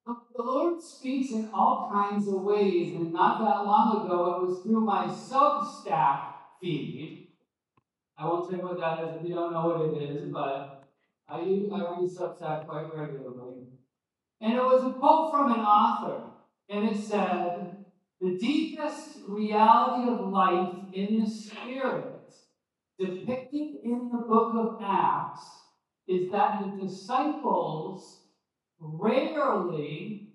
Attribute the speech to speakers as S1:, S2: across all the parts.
S1: The Lord speaks in all kinds of ways, and not that long ago it was through my Substack feed. I won't tell you what that is if you don't know what it is, but I read Substack quite regularly. And it was a quote from an author, and it said, "The deepest reality of life in the Spirit, depicted in the book of Acts, is that the disciples rarely,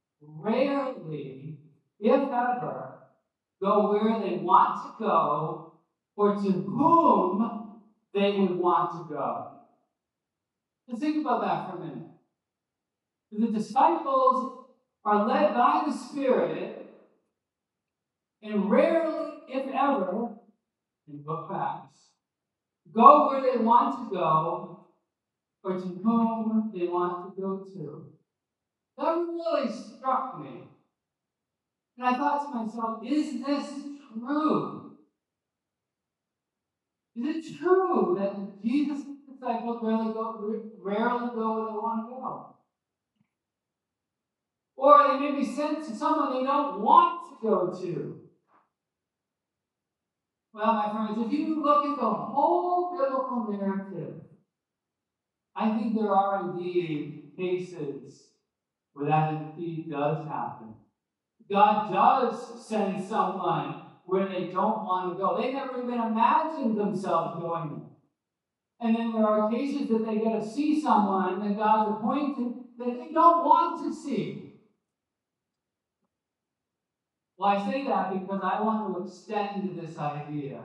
S1: if ever, go where they want to go or to whom they would want to go." Just think about that for a minute. The disciples are led by the Spirit, and rarely, if ever, in book of Acts, go where they want to go or to whom they want to go to. That really struck me. And I thought to myself, is this true? Is it true that Jesus' disciples rarely go where they want to go? Or they may be sent to someone they don't want to go to. Well, my friends, if you look at the whole biblical narrative, I think there are indeed cases where that indeed does happen. God does send someone where they don't want to go. They never even imagined themselves going there. And then there are cases that they get to see someone that God's appointed that they don't want to see. Well, I say that because I want to extend this idea.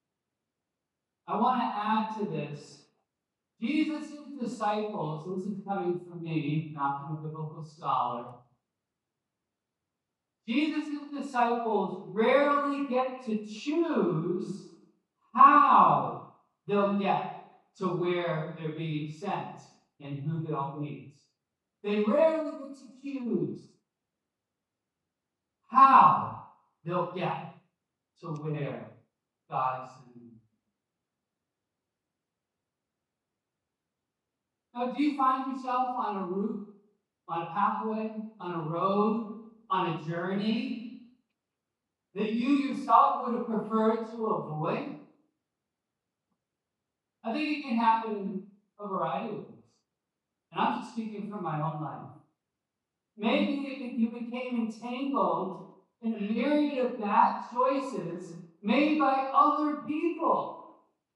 S1: I want to add to this. Jesus' disciples, this is coming from me, not from a biblical scholar. Jesus' disciples rarely get to choose how they'll get to where they're being sent and who they'll meet. They rarely get to choose how they'll get to where God is sending them. Now, do you find yourself on a route, on a pathway, on a road, on a journey that you yourself would have preferred to avoid? I think it can happen in a variety of ways. And I'm just speaking from my own life. Maybe you became entangled in a myriad of bad choices made by other people.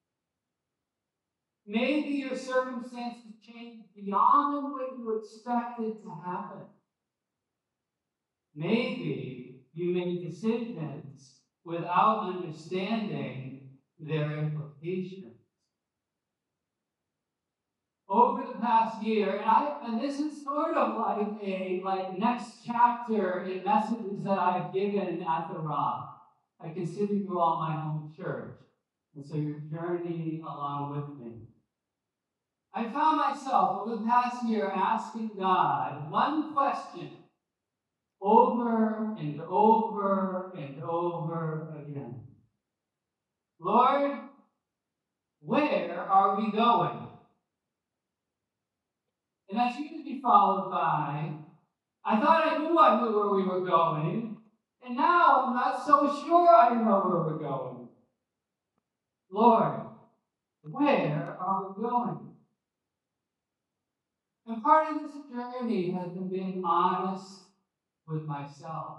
S1: Maybe your circumstances changed beyond what you expected to happen. Maybe you made decisions without understanding their implications. Over the past year, and this is sort of like a next chapter in messages that I've given at the Rock. I consider you all my home church, and so you're journeying along with me. I found myself over the past year asking God one question over and over and over again. Lord, where are we going? And that's usually followed by, I thought I knew where we were going, and now I'm not so sure I know where we're going. Lord, where are we going? And part of this journey has been being honest with myself.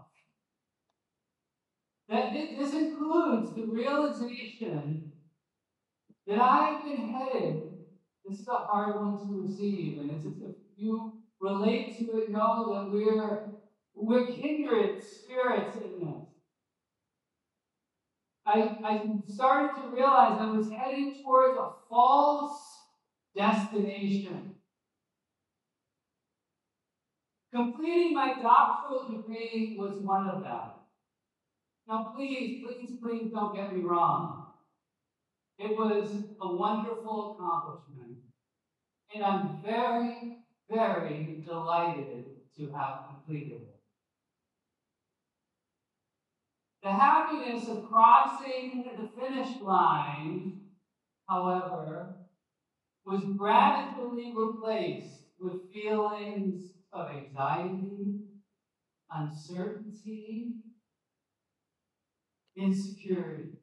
S1: That this includes the realization that I've been headed. This is a hard one to receive, and it's if you relate to it, know that we're kindred spirits in this. I started to realize I was heading towards a false destination. Completing my doctoral degree was one of them. Now, please don't get me wrong. It was a wonderful accomplishment, and I'm very, very delighted to have completed it. The happiness of crossing the finish line, however, was gradually replaced with feelings of anxiety, uncertainty, insecurity.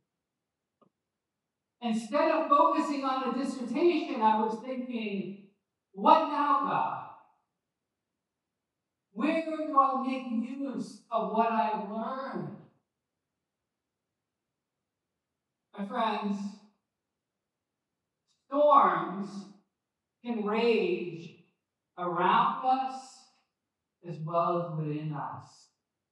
S1: Instead of focusing on the dissertation, I was thinking, what now, God? Where do I make use of what I've learned? My friends, storms can rage around us as well as within us.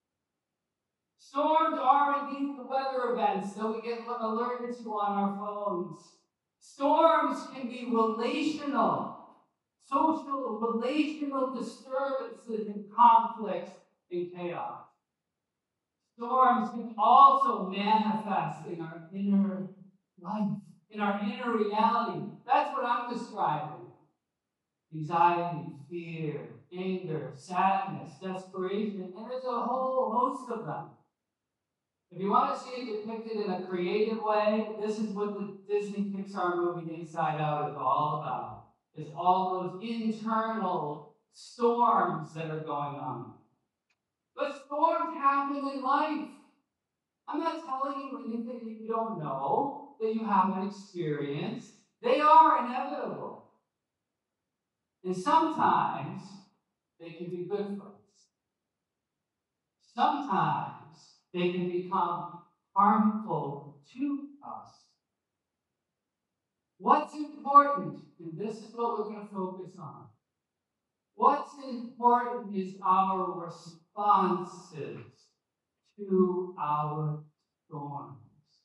S1: Storms are indeed the weather events that we get alerted to on our phones. Storms can be relational, social, relational disturbances and conflicts and chaos. Storms can also manifest in our inner life, in our inner reality. That's what I'm describing. Anxiety, fear, anger, sadness, desperation, and there's a whole host of them. If you want to see it depicted in a creative way, this is what the Disney Pixar movie Inside Out is all about. It's all those internal storms that are going on. But storms happen in life. I'm not telling you anything that you don't know, that you haven't experienced. They are inevitable. And sometimes they can be good for us. Sometimes they can become harmful to us. What's important, and this is what we're going to focus on. What's important is our responses to our storms.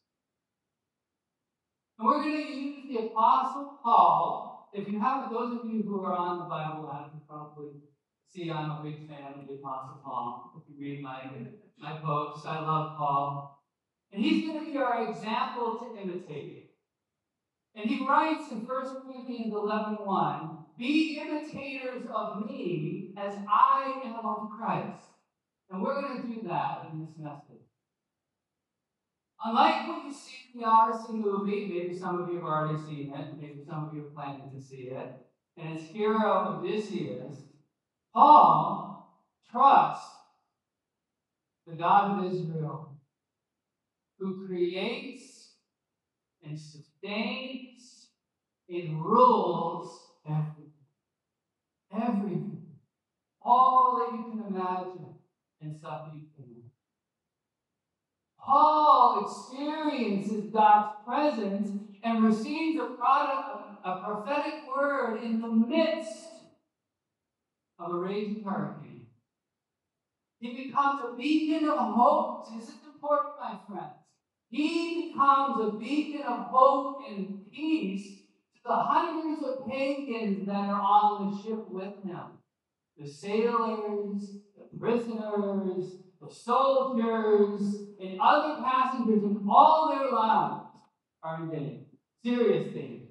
S1: And we're going to use the Apostle Paul. If you have, those of you who are on the Bible app, you probably see I'm a big fan of the Apostle Paul. If you read my books, I love Paul. And he's going to be our example to imitate. And he writes in 1 Corinthians 11:1, "Be imitators of me as I am of Christ." And we're going to do that in this message. Unlike what you see in the Odyssey movie, maybe some of you have already seen it, maybe some of you are planning to see it, and its hero Odysseus, Paul trusts the God of Israel, who creates and sustains and rules everything. Everything. All that you can imagine and stuff you can. Paul experiences God's presence and receives a prophetic word in the midst of a raging hurricane. He becomes a beacon of hope. This is important, my friends. He becomes a beacon of hope and peace to the hundreds of pagans that are on the ship with him. The sailors, the prisoners, the soldiers, and other passengers in all their lives are in danger. Serious danger.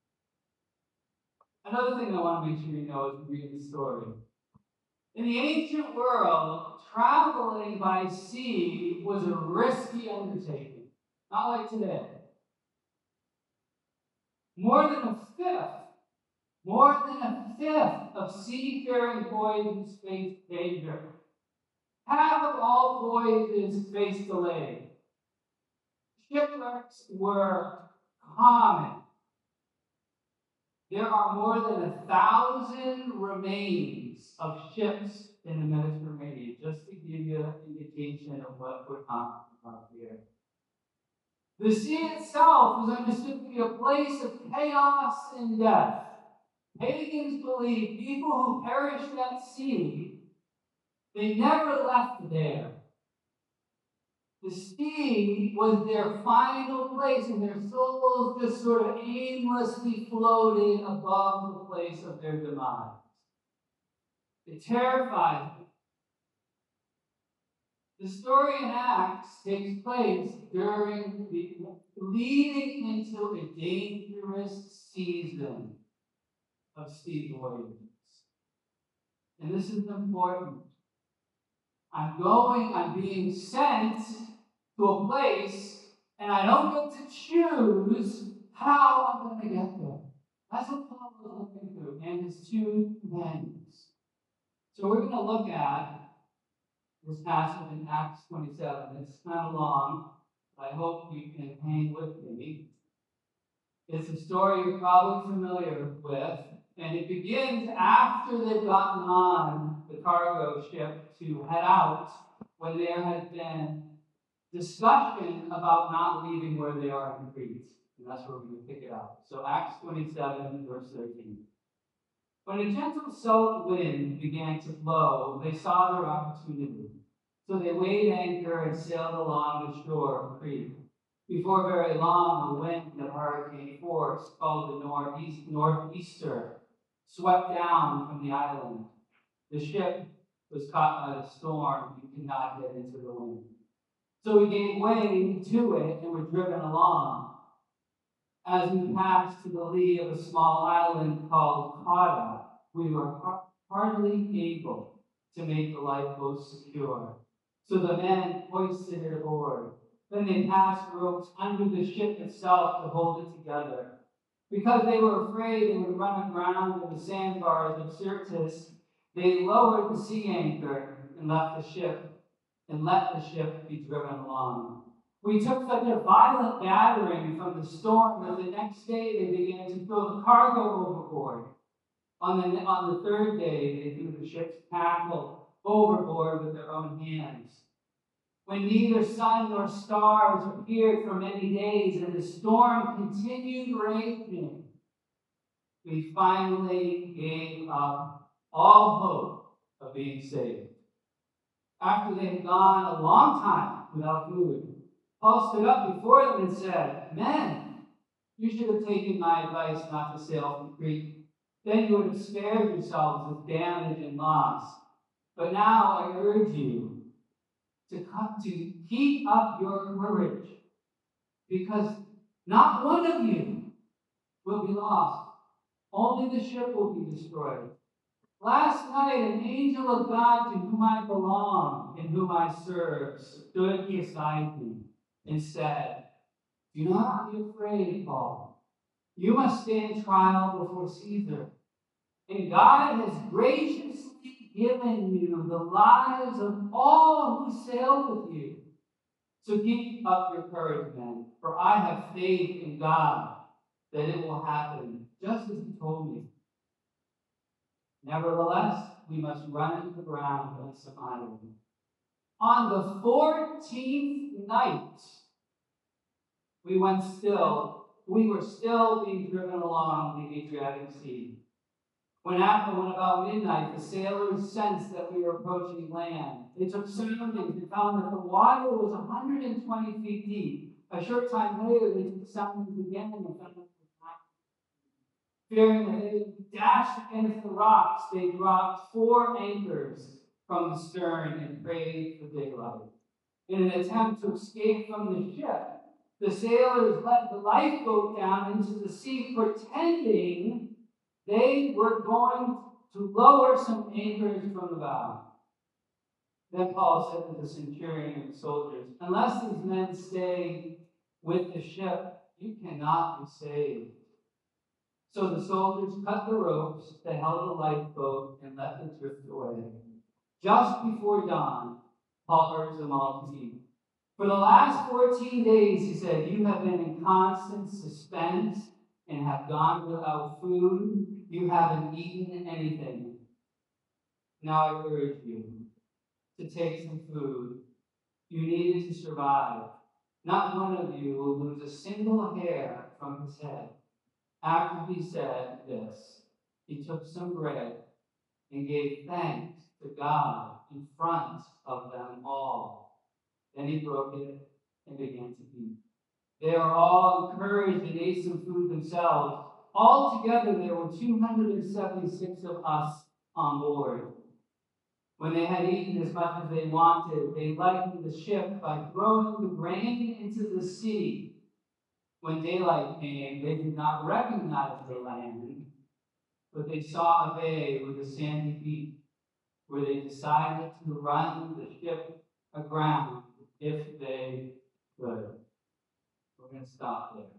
S1: Another thing I want to make sure you know as we read the story. In the ancient world, traveling by sea was a risky undertaking. Not like today. More than a fifth of seafaring voyages faced danger. Half of all voyages faced delay. Shipwrecks were common. There are more than 1,000 remains of ships in the Mediterranean, just to give you an indication of what we're talking about here. The sea itself was understood to be a place of chaos and death. Pagans believed people who perished at sea, they never left there. The sea was their final place, and their souls just sort of aimlessly floated above the place of their demise. It terrified them. The story in Acts takes place leading into a dangerous season of sea voyages. And this is important. I'm being sent to a place, and I don't get to choose how I'm going to get there. That's what Paul was looking through, and his two companions. So we're going to look at this passage in Acts 27. It's kind of long, but I hope you can hang with me. It's a story you're probably familiar with, and it begins after they've gotten on the cargo ship to head out, when there has been discussion about not leaving where they are in Crete. And that's where we're going to pick it up. So Acts 27, verse 13. When a gentle south wind began to blow, they saw their opportunity. So they weighed anchor and sailed along the shore of Crete. Before very long, a wind of hurricane force, called the northeaster, swept down from the island. The ship was caught by the storm and could not get into the wind. So we gave way to it and were driven along. As we passed to the lee of a small island called Cauda, we were hardly able to make the lifeboat secure. So the men hoisted it aboard. Then they passed ropes under the ship itself to hold it together. Because they were afraid they would run aground in the sandbars of Syrtis, they lowered the sea anchor and let the ship be driven along. We took such a violent battering from the storm that the next day they began to throw the cargo overboard. On the third day, they threw the ship's tackle overboard with their own hands. When neither sun nor stars appeared for many days and the storm continued raging, we finally gave up all hope of being saved. After they had gone a long time without food, Paul stood up before them and said, "Men, you should have taken my advice not to sail from Crete. Then you would have spared yourselves of damage and loss. But now I urge you to keep up your courage, because not one of you will be lost. Only the ship will be destroyed. Last night, an angel of God to whom I belong and whom I serve stood beside me and said, 'Do not be afraid, Paul. You must stand trial before Caesar. And God has graciously given you the lives of all who sail with you. So keep up your courage, men, for I have faith in God that it will happen just as He told me. Nevertheless, we must run into the ground on some island.' On the 14th night, we were still being driven along the Adriatic Sea. When about midnight, the sailors sensed that we were approaching land. They took soundings and found that the water was 120 feet deep. A short time later, they took soundings again and found that it was not. Fearing that they would be dashed against the rocks, they dropped 4 anchors from the stern and prayed for daylight. In an attempt to escape from the ship, the sailors let the lifeboat down into the sea, pretending they were going to lower some anchors from the bow. Then Paul said to the centurion and the soldiers, 'Unless these men stay with the ship, you cannot be saved.' So the soldiers cut the ropes that held the lifeboat and let it drift away. Just before dawn, Paul urged them all to eat. 'For the last 14 days,' he said, 'you have been in constant suspense and have gone without food. You haven't eaten anything. Now I urge you to take some food. You need it to survive. Not one of you will lose a single hair from his head.' After he said this, he took some bread and gave thanks to God in front of them all. Then he broke it and began to eat. They were all encouraged and ate some food themselves. Altogether, there were 276 of us on board. When they had eaten as much as they wanted, they lightened the ship by throwing the grain into the sea. When daylight came, they did not recognize the land, but they saw a bay with a sandy beach, where they decided to run the ship aground if they could. We're going to stop there.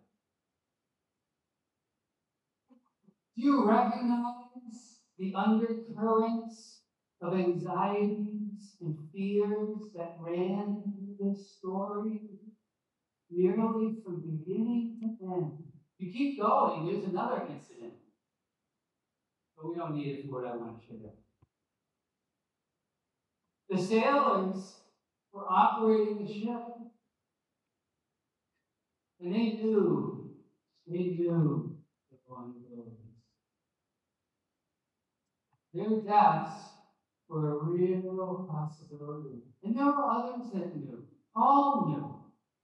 S1: Do you recognize the undercurrents of anxieties and fears that ran through this story nearly from beginning to end. You keep going, there's another incident. But we don't need it for what I want to share. The sailors were operating the ship, and they knew the vulnerabilities. Their deaths were a real possibility. And there were others that knew. All knew.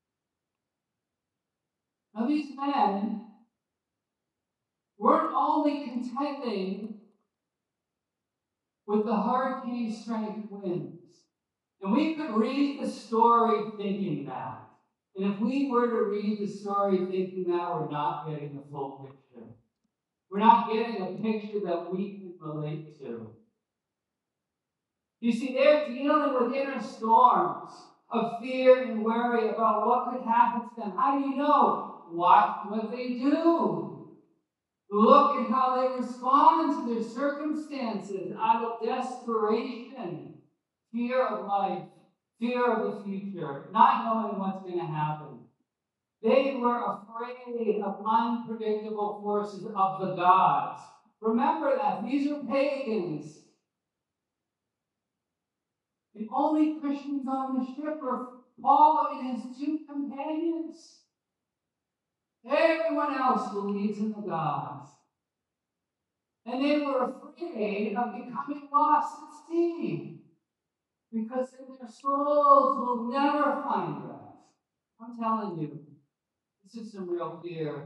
S1: Now these men weren't only contending with the hurricane strength winds. And we could read the story thinking that. And if we were to read the story thinking that, we're not getting the full picture. We're not getting a picture that we can relate to. You see, they're dealing with inner storms of fear and worry about what could happen to them. How do you know? Watch what they do. Look at how they respond to their circumstances out of desperation, fear of life, fear of the future, not knowing what's going to happen. They were afraid of unpredictable forces of the gods. Remember that. These are pagans. The only Christians on the ship were Paul and his two companions. Everyone else believes in the gods. And they were afraid of becoming lost at sea, because their souls will never find rest. I'm telling you, this is some real fear.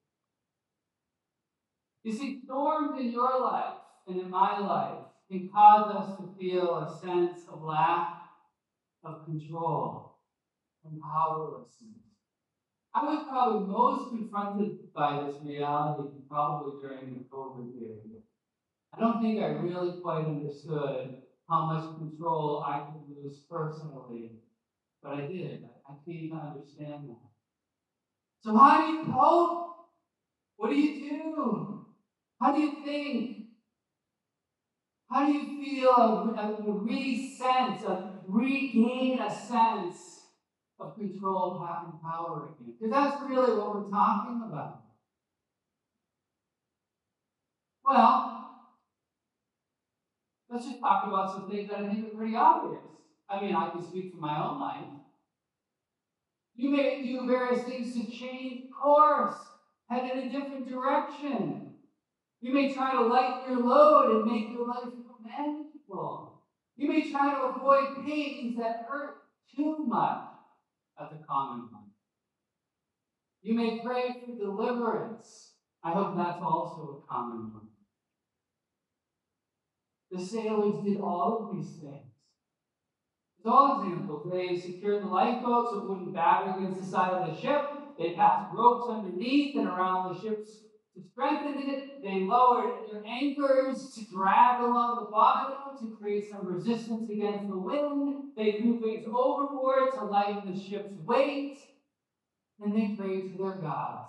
S1: You see, storms in your life and in my life can cause us to feel a sense of lack of control and powerlessness. I was probably most confronted by this reality probably during the COVID period. I don't think I really quite understood how much control I could lose personally, but I did. I came to understand that. So how do you cope? What do you do? How do you think? How do you feel regain a sense of control and power again? Because that's really what we're talking about. Well, let's just talk about some things that I think are pretty obvious. I mean, I can speak from my own life. You may do various things to change course, head in a different direction. You may try to lighten your load and make your life more manageable. You may try to avoid pains that hurt too much. That's a common one. You may pray for deliverance. I hope that's also a common one. The sailors did all of these things. As all examples, they secured the lifeboat so it wouldn't batter against the side of the ship. They passed ropes underneath and around the ship to strengthen it. They lowered their anchors to drag along the bottom to create some resistance against the wind. They threw things overboard to lighten the ship's weight. And they prayed to their gods.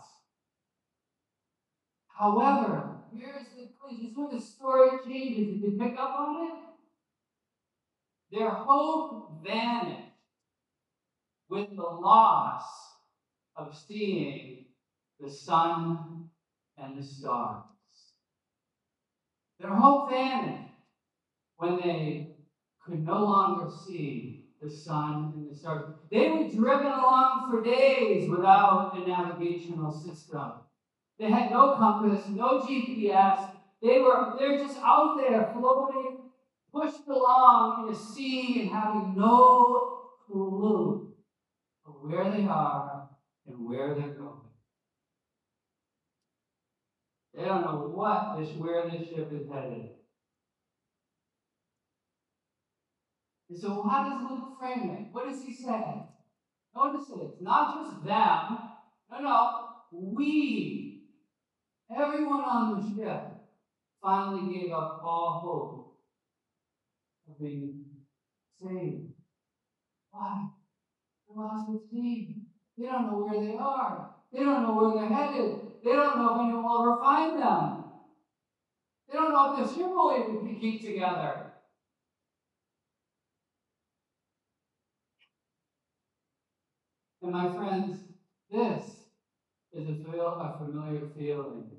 S1: However, here's the clue. This is where the story changes. Did you pick up on it? Their hope vanished with the loss of seeing the sun and the stars. Their hope vanished when they could no longer see the sun and the stars. They were driven along for days without a navigational system. They had no compass, no GPS. They're just out there floating, pushed along in a sea and having no clue of where they are and where they're going. They don't know where this ship is headed. And so how does Luke frame it? What does he say? Notice it. It's not just them. No. We, everyone on the ship, finally gave up all hope of being saved. Why? They're lost at sea. They don't know where they are. They don't know where they're headed. They don't know if anyone will ever find them. They don't know if the ship will even keep together. And my friends, this is a familiar feeling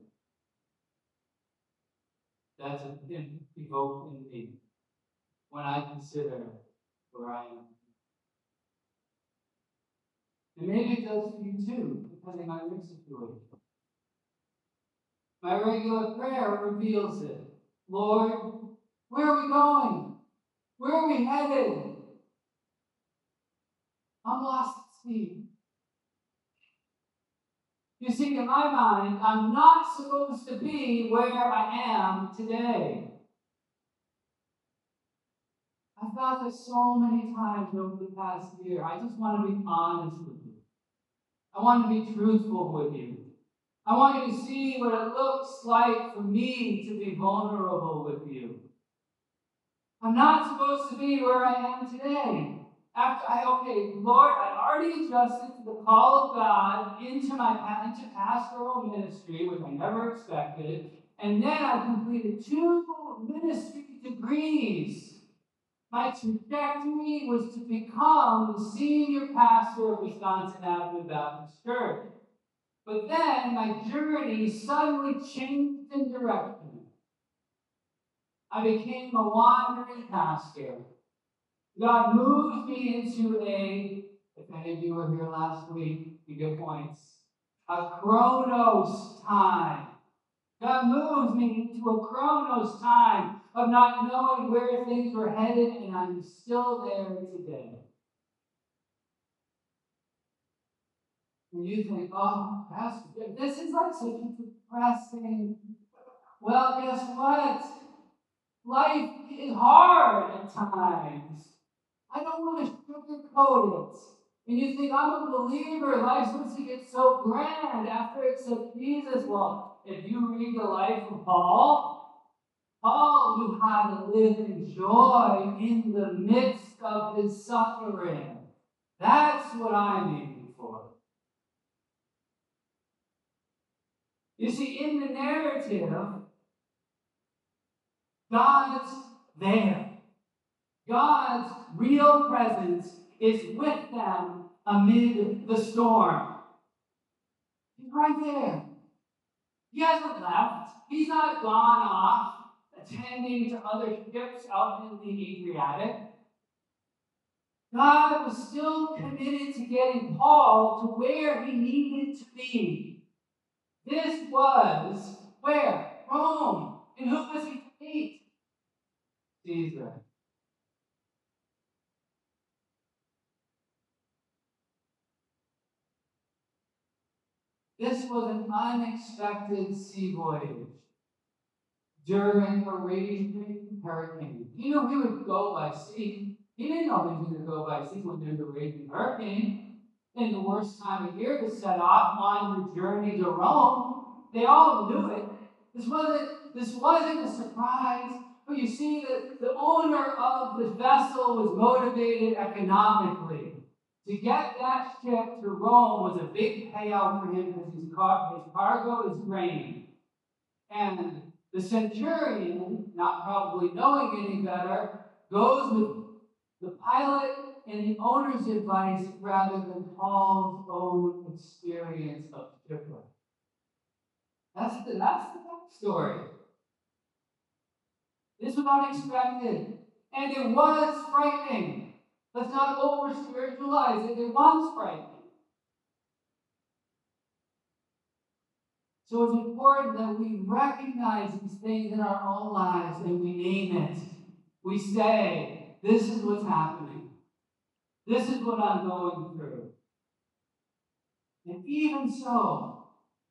S1: that's evoked in me when I consider where I am. And maybe it does for you too, depending on your situation. My regular prayer reveals it. Lord, where are we going? Where are we headed? I'm lost at sea. You see, in my mind, I'm not supposed to be where I am today. I've thought this so many times over the past year. I just want to be honest with you. I want to be truthful with you. I want you to see what it looks like for me to be vulnerable with you. I'm not supposed to be where I am today. Lord, I already adjusted to the call of God into pastoral ministry, which I never expected, and then I completed 2 ministry degrees. My trajectory was to become the senior pastor of Wisconsin Avenue Baptist Church. But then my journey suddenly changed in direction. I became a wandering pastor. God moved me into if any of you were here last week, you get points, a chronos time. God moved me into a chronos time of not knowing where things were headed, and I'm still there today. And you think, oh, Pastor, this is like such a depressing. Well, guess what? Life is hard at times. I don't want to sugarcoat it. And you think, I'm a believer, life's supposed to get so grand after accept Jesus. Well, if you read the life of Paul knew how to live in joy in the midst of his suffering. That's what I'm aiming for. You see, in the narrative, God's there. God's real presence is with them amid the storm. He's right there. He hasn't left. He's not gone off attending to other ships out in the Adriatic. God was still committed to getting Paul to where he needed to be. This was where? Rome. And who was he to meet? Caesar. This was an unexpected sea voyage during a raging hurricane. He knew he would go by sea. He didn't know he was going to go by sea when there's a raging hurricane. In the worst time of year to set off on the journey to Rome. They all knew it. This wasn't a surprise. But you see that the owner of the vessel was motivated economically. To get that ship to Rome was a big payout for him because his cargo is grain. And the centurion, not probably knowing any better, goes with the pilot and the owner's advice rather than Paul's own experience of shipwreck. That's the backstory. This was unexpected, and it was frightening. Let's not over-spiritualize it. It was frightening. So it's important that we recognize these things in our own lives and we name it. We say, this is what's happening. This is what I'm going through. And even so,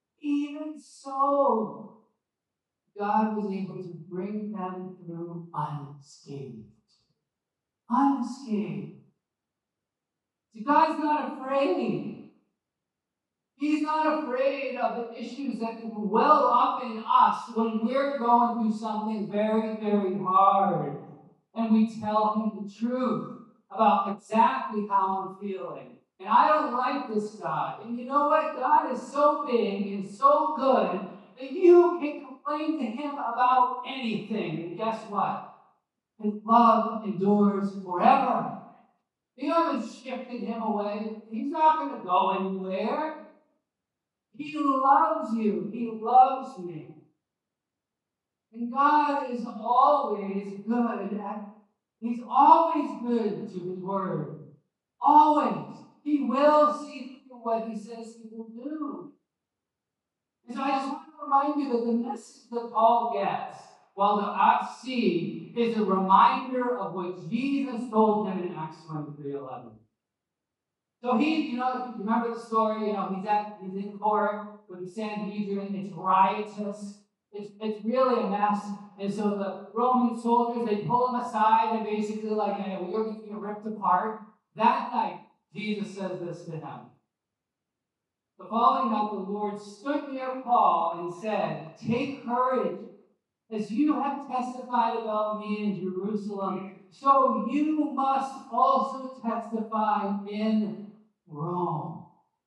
S1: God was able to bring them through unscathed. Unscathed. See, God's not afraid. He's not afraid of the issues that can well up in us when we're going through something very, very hard. And we tell him the truth about exactly how I'm feeling. And I don't like this God. And you know what? God is so big and so good that you can complain to him about anything. And guess what? His love endures forever. You haven't shifted him away. He's not going to go anywhere. He loves you. He loves me. And God is always good He's always good to his word. Always. He will see through what he says he will do. And so I just want to remind you that the message that Paul gets while they're at sea is a reminder of what Jesus told him in Acts 23:11. So if you remember the story, he's in court with the Sanhedrin. It's riotous. It's really a mess. And so the Roman soldiers, they pull him aside and basically like, hey, we're going to get ripped apart. That night, Jesus says this to him. The following night, the Lord stood near Paul and said, "Take courage, as you have testified about me in Jerusalem, so you must also testify in Rome."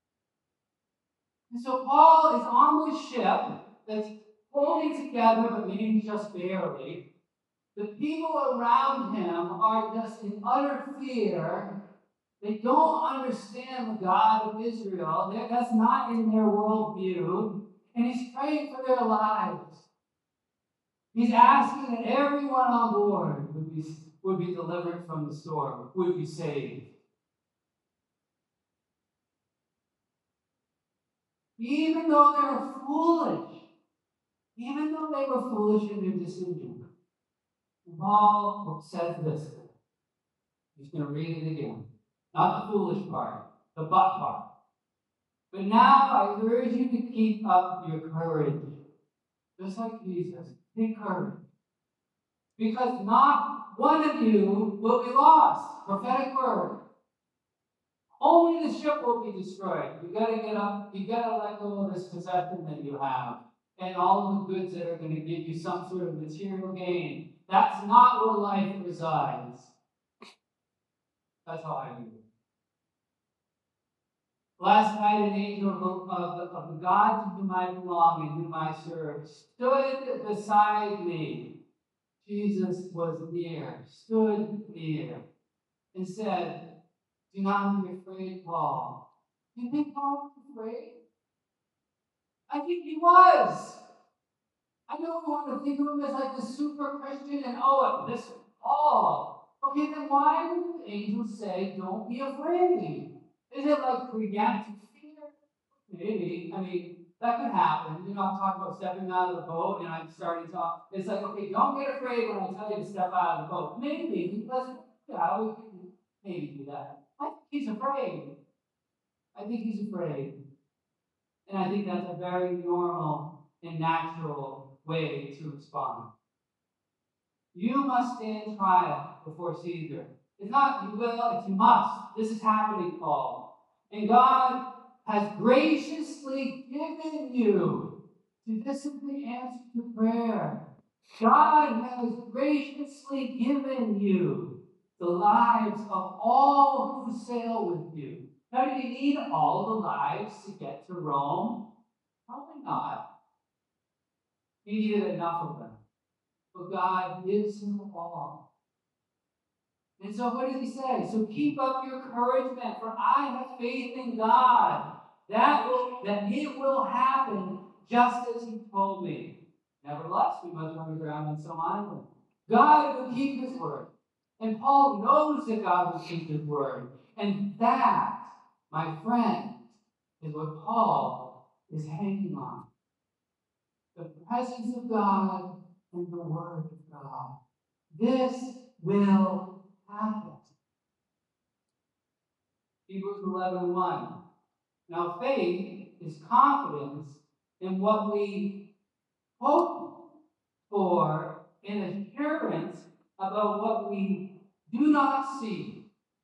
S1: And so Paul is on this ship that's holding together, but maybe just barely. The people around him are just in utter fear. They don't understand the God of Israel. That's not in their worldview. And he's praying for their lives. He's asking that everyone on board would be delivered from the storm, would be saved. Even though they were foolish. Even though they were foolish in their decision. Paul says this. He's going to read it again. Not the foolish part, the but part. But now I urge you to keep up your courage. Just like Jesus, take courage. Because not one of you will be lost. Prophetic word. Only the ship will be destroyed. You got to get up. You got to let go of this possession that you have. And all of the goods that are going to give you some sort of material gain. That's not where life resides. That's how I view it. Last night, an angel of the God to whom I belong and whom I serve stood beside me. Jesus was near, stood near, and said, "Do not be afraid, Paul." Do you think Paul was afraid? I think he was. I don't want to think of him as like the super Christian and, listen, Paul. Okay, then why would the angel say, "Don't be afraid"? Is it like preemptive fear? Maybe. I mean, that could happen. I'm talking about stepping out of the boat and I'm starting to talk. It's like, okay, don't get afraid when I tell you to step out of the boat. Maybe, because, we can maybe do that. I think he's afraid. And I think that's a very normal and natural way to respond. You must stand trial before Caesar. It's not you will, it's you must. This is happening, Paul. And God has graciously given you. See, this is the answer to prayer. God has graciously given you the lives of all who sail with you. Now, do you need all the lives to get to Rome? Probably not. He needed enough of them. But God gives him all. And so what does he say? So keep up your encouragement, for I have faith in God. That it will happen just as he told me. Nevertheless, we must run aground on some island. God will keep his word. And Paul knows that God will keep his word. And that, my friend, is what Paul is hanging on. The presence of God and the word of God. This will happen. Hebrews 11:1. Now faith is confidence in what we hope for and assurance about what we do not see.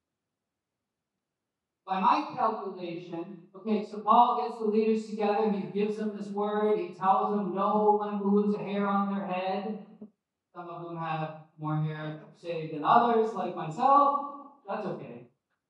S1: By my calculation, okay, so Paul gets the leaders together, he gives them this word, he tells them no one will lose a hair on their head. Some of them have more hair saved than others, like myself. That's okay.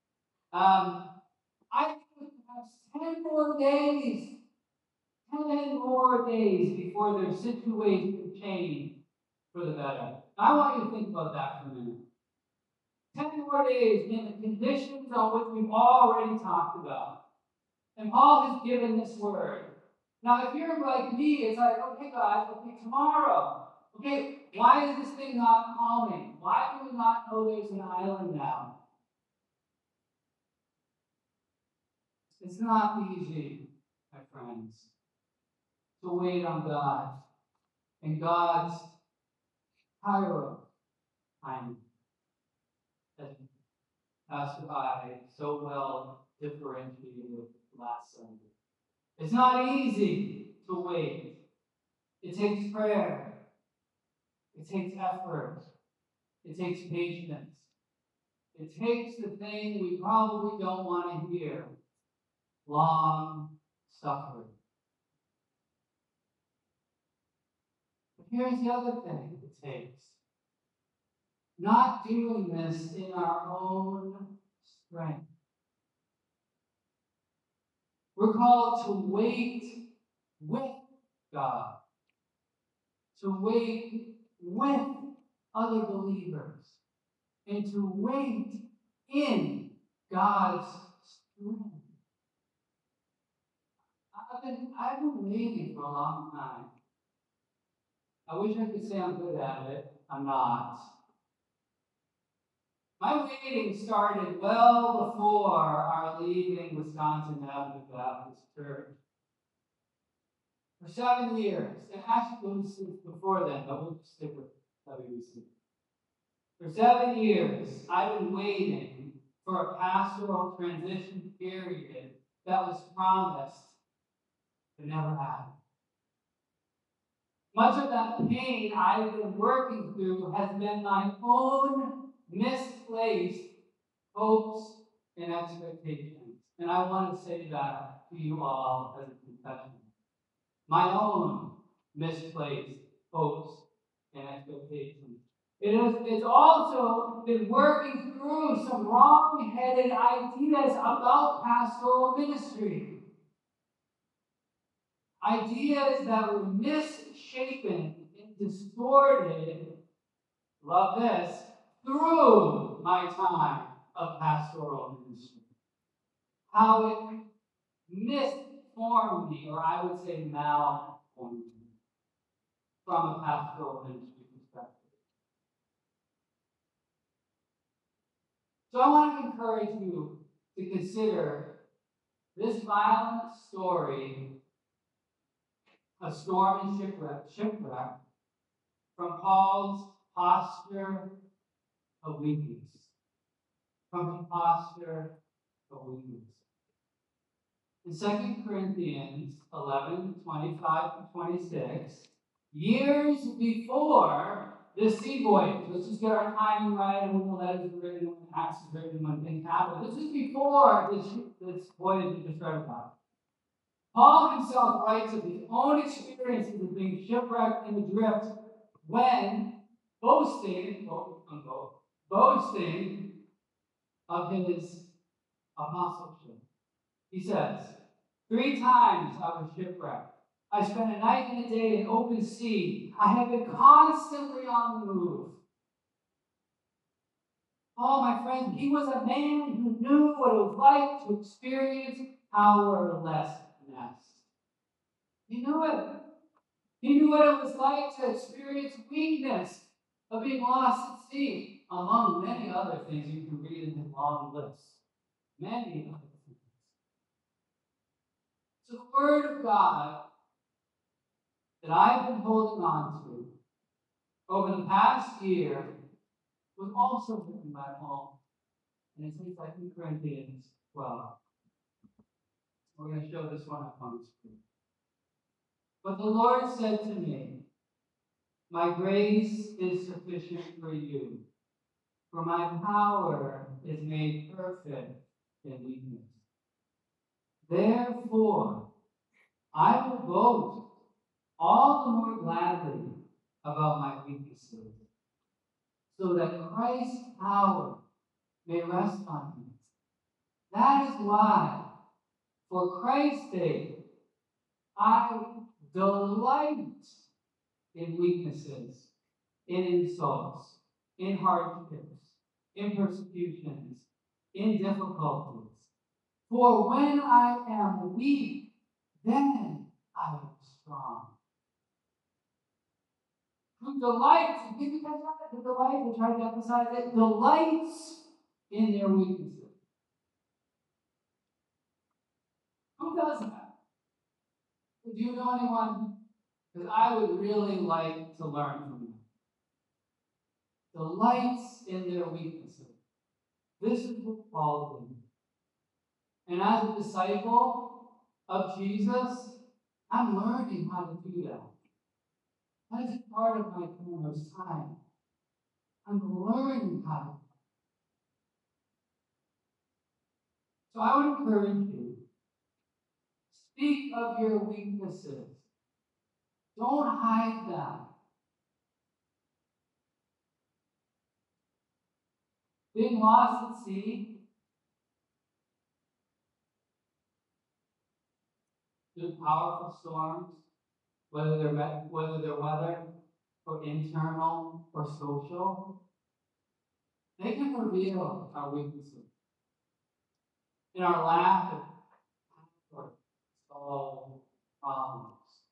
S1: I think perhaps 10 more days. 10 more days before their situation change for the better. I want you to think about that for a minute. 10 more days in the conditions on which we've already talked about. And Paul has given this word. Now, if you're like me, it's like, okay, guys, okay, tomorrow. Okay, why is this thing not calming? Why do we not know there's an island now? It's not easy, my friends, to wait on God and God's Cairo time, as Pastor I so well differentiated last Sunday. It's not easy to wait. It takes prayer. It takes effort. It takes patience. It takes the thing we probably don't want to hear: long suffering. But here's the other thing it takes: not doing this in our own strength. We're called to wait with God, to wait with other believers, and to wait in God's strength. I've been waiting for a long time. I wish I could say I'm good at it. I'm not. My waiting started well before our leaving Wisconsin Avenue Baptist Church. For 7 years, and actually it was before then, but we'll just stick with WBC. For 7 years, I've been waiting for a pastoral transition period that was promised but never happened. Much of that pain I've been working through has been my own misplaced hopes and expectations. And I want to say that to you all as a confession. My own misplaced hopes and expectations. It's also been working through some wrong-headed ideas about pastoral ministry. Ideas that were misshapen and distorted, love this, through my time of pastoral ministry. How it misformed me, or I would say malformed me, from a pastoral ministry perspective. So I want to encourage you to consider this violent story, a storm and shipwreck, from Paul's posture of weakness. From his posture of weakness. In 2 Corinthians 11:25-26, years before the sea voyage, let's just get our timing right, and when the letters were written, when the Acts was written, when things happened. This is before this voyage we just read about. Paul himself writes of his own experiences of being shipwrecked and adrift when boasting, quote unquote, boasting of his apostleship. He says, 3 times I was shipwrecked. I spent a night and a day in open sea. I have been constantly on the move. Paul, my friend, he was a man who knew what it was like to experience powerlessness. He knew it. He knew what it was like to experience weakness, of being lost at sea, among many other things you can read in his long list. Many other things. So the Word of God that I've been holding on to over the past year was also written by Paul. And it's in 2 Corinthians 12. We're going to show this one up on the screen. But the Lord said to me, my grace is sufficient for you, for my power is made perfect in weakness. Therefore, I will boast all the more gladly about my weaknesses, so that Christ's power may rest on me. That is why, for Christ's sake, I delight in weaknesses, in insults, in hardships, in persecutions, in difficulties. For when I am weak, then I am strong. Who delights, did you catch that? The delight, we tried to emphasize it, delights in their weaknesses. Who does that? Do you know anyone? Because I would really like to learn from them. Delights in their weaknesses. This is what Paul did. And as a disciple of Jesus, I'm learning how to do that. That is part of my Kairos time. I'm learning how to. So I would encourage you, speak of your weaknesses. Don't hide them. Being lost at sea through powerful storms, whether they're weather or internal or social, they can reveal our weaknesses. In our lack of or solve problems.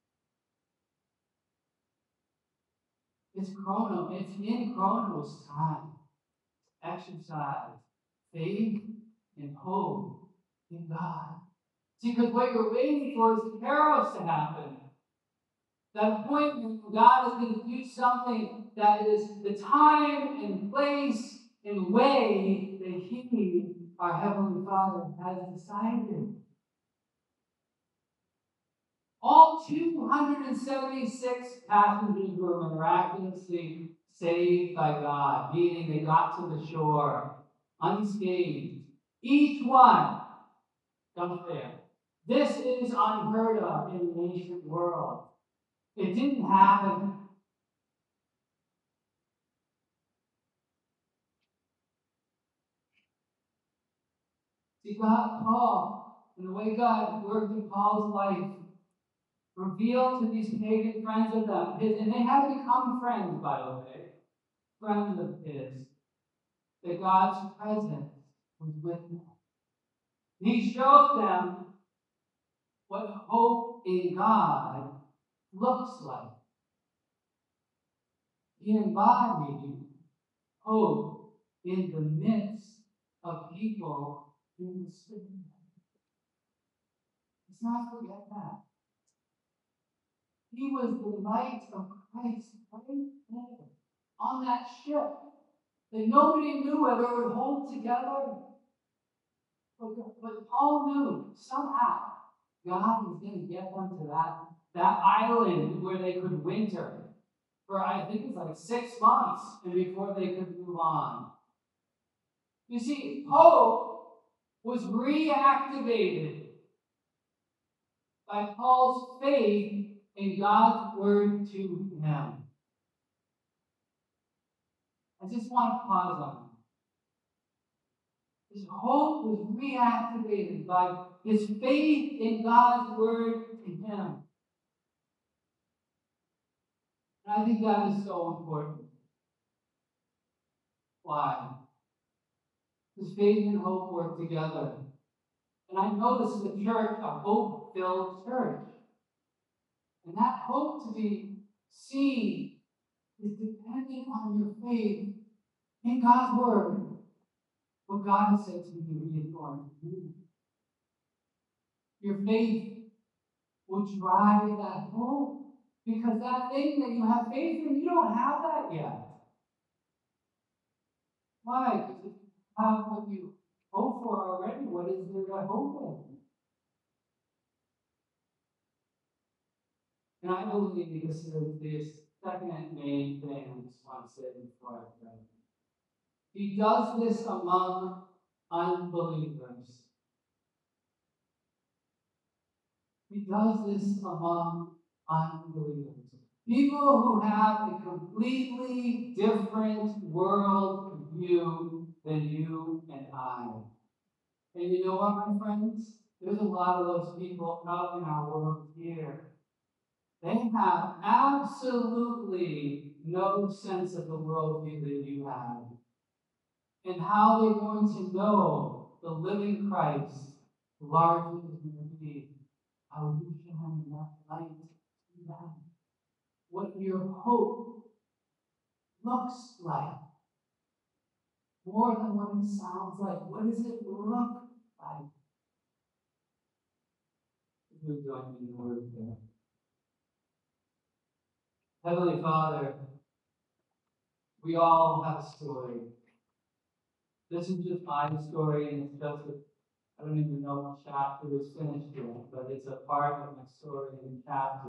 S1: It's in Chronos time to exercise faith and hope in God. See, because what you're waiting for is the Kairos to happen. That appointment when God is going to do something that is the time and place and way that He, our Heavenly Father, has decided. All 276 passengers were miraculously saved by God, meaning they got to the shore unscathed. Each one, don't there. This is unheard of in the ancient world. It didn't happen. See, Paul, and the way God worked in Paul's life, revealed to these pagan friends of them, and they had become friends, by the way, friends of his, that God's presence was with them. He showed them what hope in God looks like. He embodied hope in the midst of people in the Spirit. Let's not forget that. He was the light of Christ right there on that ship that nobody knew whether it would hold together. But Paul knew somehow God was going to get them to that island where they could winter for, I think it's like 6 months, and before they could move on. You see, hope was reactivated by Paul's faith in God's word to him. I just want to pause on that. His hope was reactivated by his faith in God's word to him. And I think that is so important. Why? Because faith and hope work together. And I know this is a church, a hope-filled church. And that hope to be seen is dependent on your faith in God's word. What God has said to you, He is going to do. Your faith will drive that hope. Because that thing that you have faith in, you don't have that yet. Why? Because if you have what you hope for already, what is there to hope in? And I believe this is the second main thing I just want to say before I pray. He does this among unbelievers. He does this among unbelievers. People who have a completely different world view than you and I. And you know what, my friends? There's a lot of those people out in our world here. They have absolutely no sense of the worldview that you have. And how they're going to know the living Christ largely is going to be how you shine that light to them. What your hope looks like. More than what it sounds like. What does it look like? Who join me in the word of prayer? Heavenly Father, we all have a story. This is just my story, and it's just I don't even know what chapter is finished yet, but it's a part of my story in chapter.